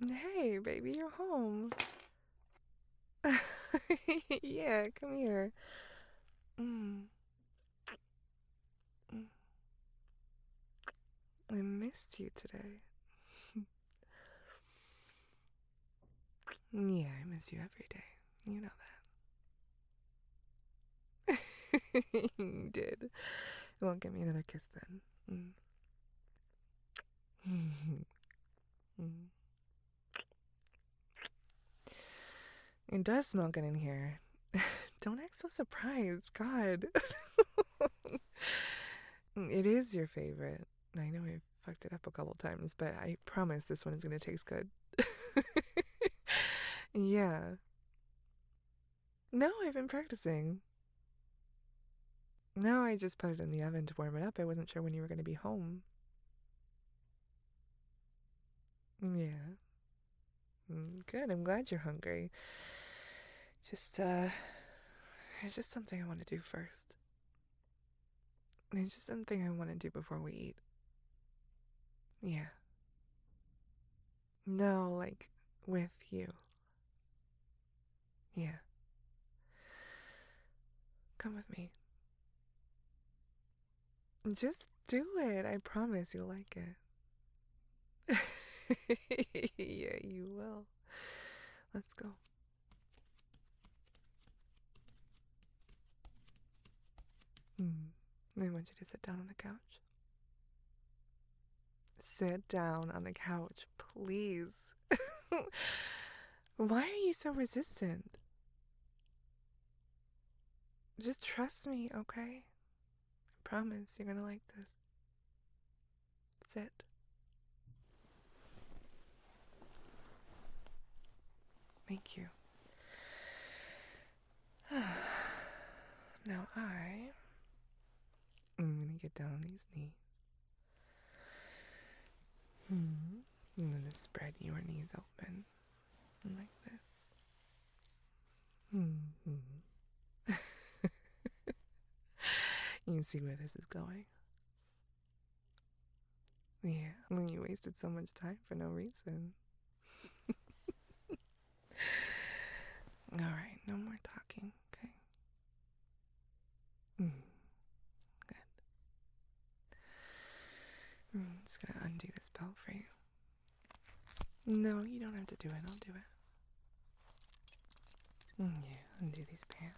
Hey, baby, you're home. Yeah, come here. Mm. Mm. I missed you today. Yeah, I miss you every day. You know that. You did. You won't give me another kiss then. Mm. Mm. It does smell good in here. Don't act so surprised. God. It is your favorite. I know I fucked it up a couple times, but I promise this one is going to taste good. Yeah. No, I've been practicing. No, I just put it in the oven to warm it up. I wasn't sure when you were going to be home. Yeah. Good. I'm glad you're hungry. Just, there's just something I want to do first. There's just something I want to do before we eat. Yeah. No, like, with you. Yeah. Come with me. Just do it. I promise you'll like it. Yeah, you will. Let's go. I want you to sit down on the couch. Sit down on the couch, please. Why are you so resistant? Just trust me, okay? I promise you're gonna like this. Sit. Thank you. Now I'm gonna get down on these knees. I'm gonna spread your knees open like this. You see where this is going? Yeah, well, you wasted so much time for no reason. Alright, no more talking, okay? Good. I'm just gonna undo this belt for you. No, you don't have to do it, I'll do it. Yeah, undo these pants.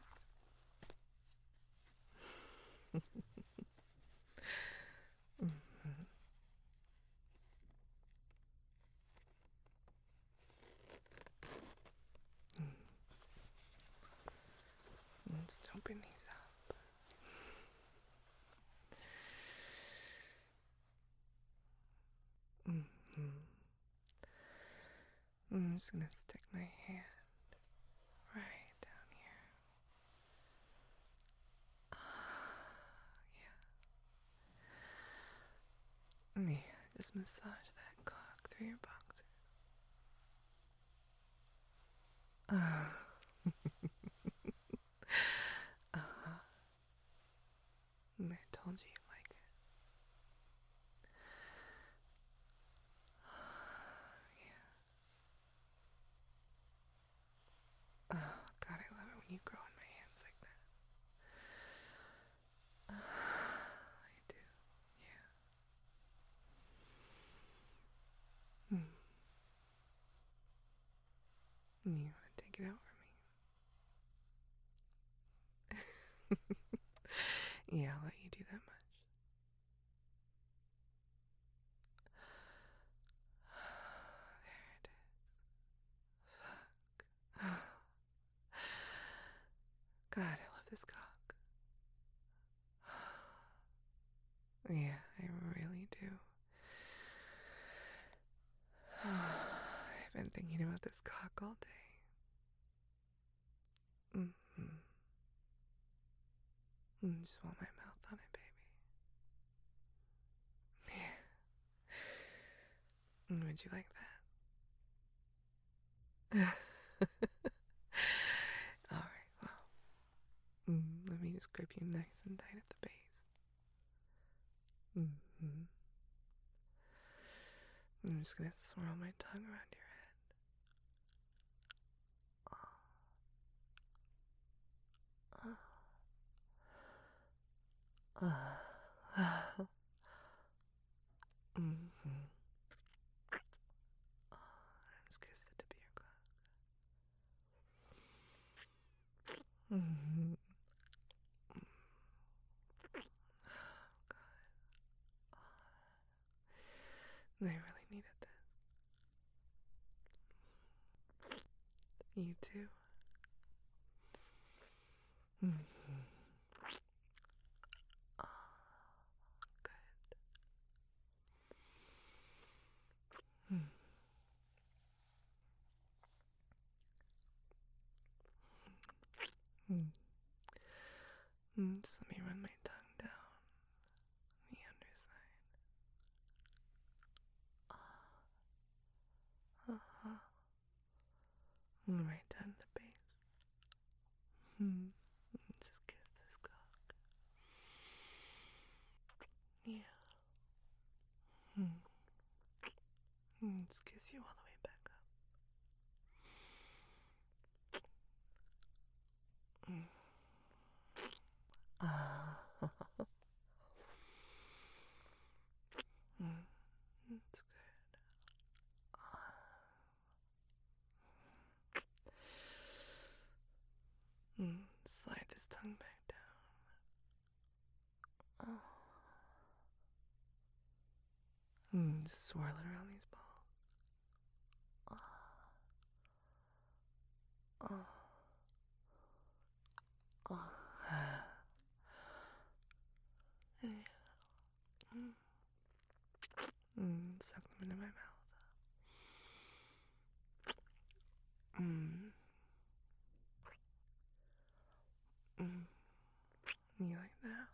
Let's open these up. I'm just gonna stick my hand right down here. Yeah, just massage that cock through your boxers. I told you like it. Oh, God, I love it when you grow in my hands like that. I do, yeah. You want to take it out for me? Yeah, I'll let you do that much. There it is. Fuck. God, I love this cock. Yeah, I really do. I've been thinking about this cock all day. I just want my mouth on it, baby. Yeah. Would you like that? Alright, well. Let me just grip you nice and tight at the base. I'm just gonna swirl my tongue around your head. Mm-hmm. Let's kiss the tip of your cock. Mm-hmm. They really needed this. You too. Mm-hmm. Good. Mm-hmm. Just let me run my tongue down the underside. Uh-huh. Right down the base. Just kiss this cock. Yeah. Just kiss you all the way back up. It's good. Slide this tongue back down. Just swirl it around these balls. Oh. Oh. Suck them into my mouth. You like that?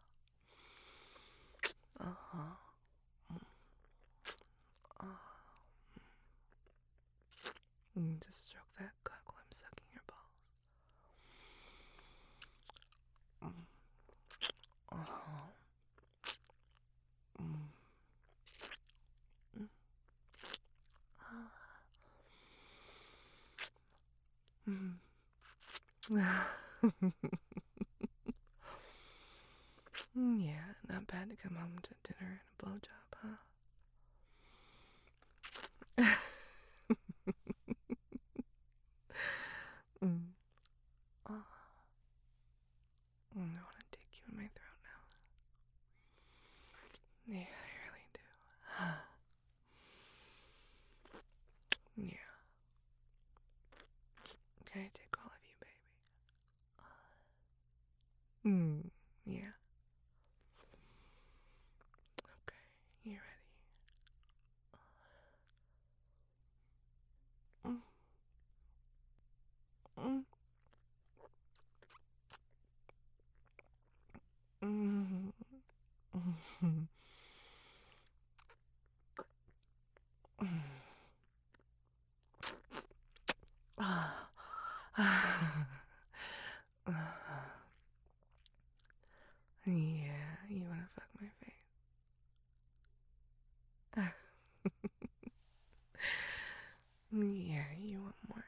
Uh-huh. Just stroke that cock while I'm sucking your balls. Uh-huh. Yeah, not bad to come home to dinner and a blowjob, huh? Oh. I want to take you in my throat now. Yeah, I really do. Yeah. Can I take all of you, baby? Yeah. Okay, you ready? Mm. Mm. Mm. Mm. Yeah, you wanna fuck my face? Yeah, you want more?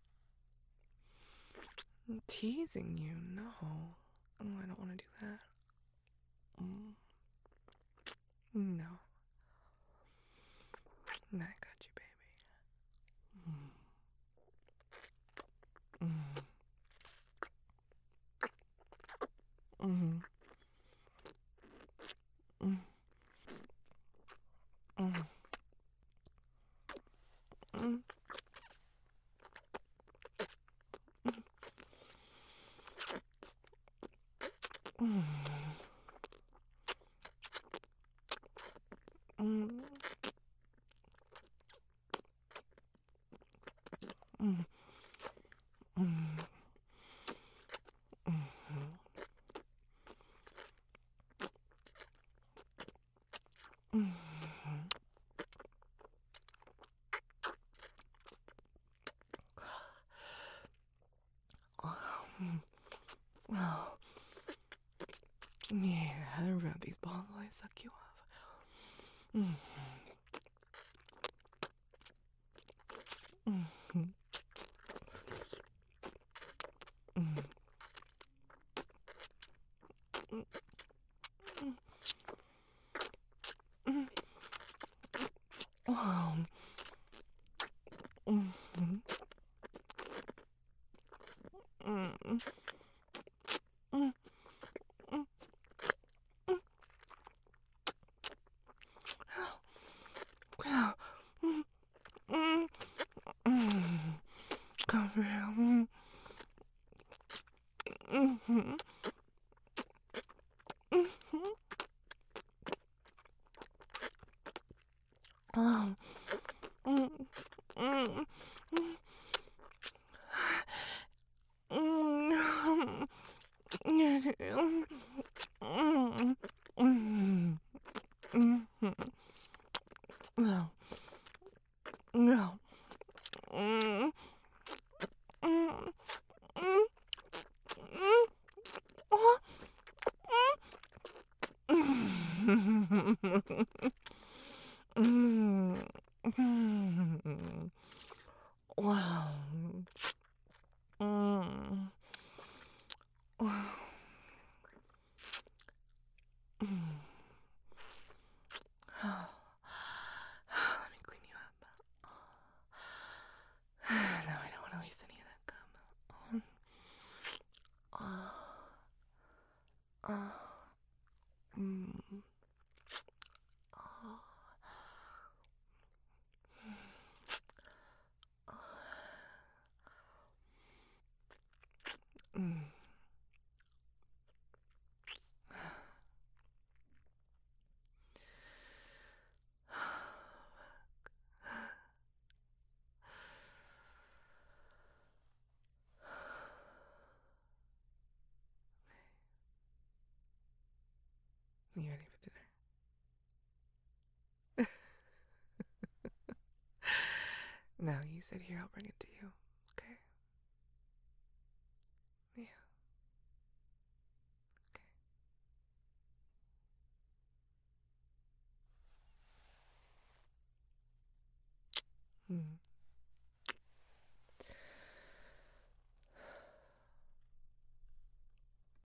I'm teasing you, no. Oh, I don't wanna do that. No. No, I got you, baby. Mm. Mm. Mm. Mm. Mm. Mm. Mm. Mm. Mm. Oh, yeah, I rub these balls while I suck you off. Mm. Mm. Mm. Mm. Oh. Mm, mm, mm, no. No. Mm, mm, mm, mm, oh, mm, mm. Wow. Mm. Let me clean you up. No, I don't want to waste any of that gum. Mm. Mm. You ready for dinner? No, you sit here, I'll bring it to you. Okay? Yeah. Okay. Mm.